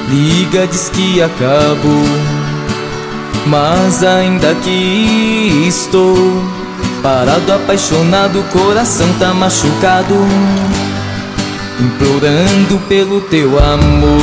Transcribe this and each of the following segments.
Liga, diz que acabou, mas ainda aqui estou, parado, apaixonado, coração tá machucado, implorando pelo teu amor.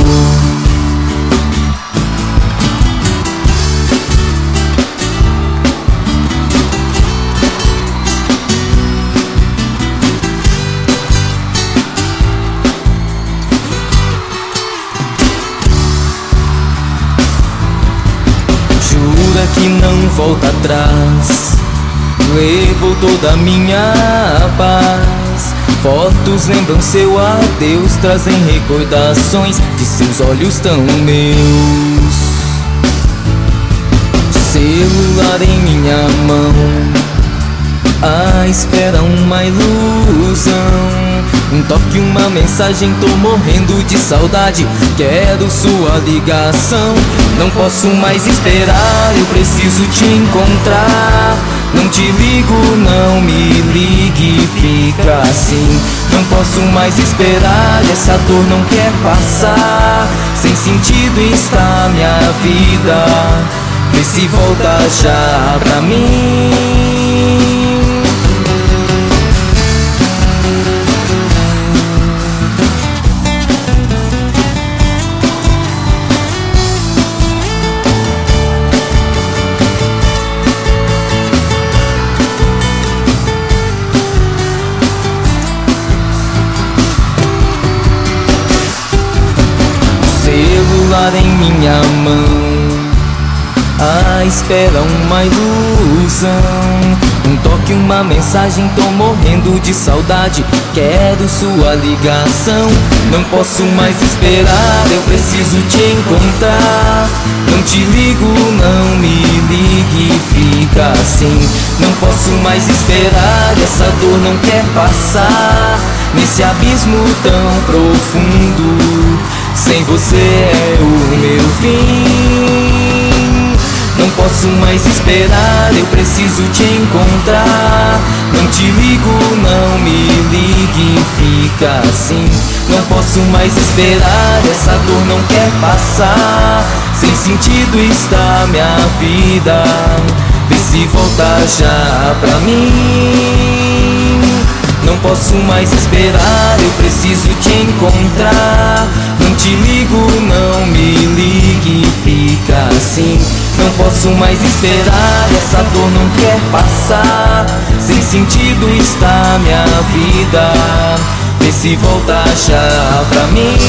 Jura que não volta atrás, levou toda a minha paz. Fotos lembram seu adeus, trazem recordações de seus olhos tão meus. Celular em minha mão, à espera uma ilusão. Um toque, uma mensagem, tô morrendo de saudade, quero sua ligação. Não posso mais esperar, eu preciso te encontrar. Não te ligo, não me ligue, fica assim. Não posso mais esperar, essa dor não quer passar. Sem sentido está minha vida, vê se volta já pra mim. Celular em minha mão, à espera uma ilusão. Um toque, uma mensagem, tô morrendo de saudade, quero sua ligação. Não posso mais esperar, eu preciso te encontrar. Não te ligo, não me ligue, fica assim. Não posso mais esperar, essa dor não quer passar. Nesse abismo tão profundo, sem você é o meu fim. Não posso mais esperar, eu preciso te encontrar. Não te ligo, não me ligue, fica assim. Não posso mais esperar, essa dor não quer passar. Sem sentido está minha vida, vê se volta já pra mim. Não posso mais esperar, eu preciso te encontrar. Não te ligo, não me ligue, fica assim. Não posso mais esperar, essa dor não quer passar. Sem sentido está minha vida, vê se volta já pra mim.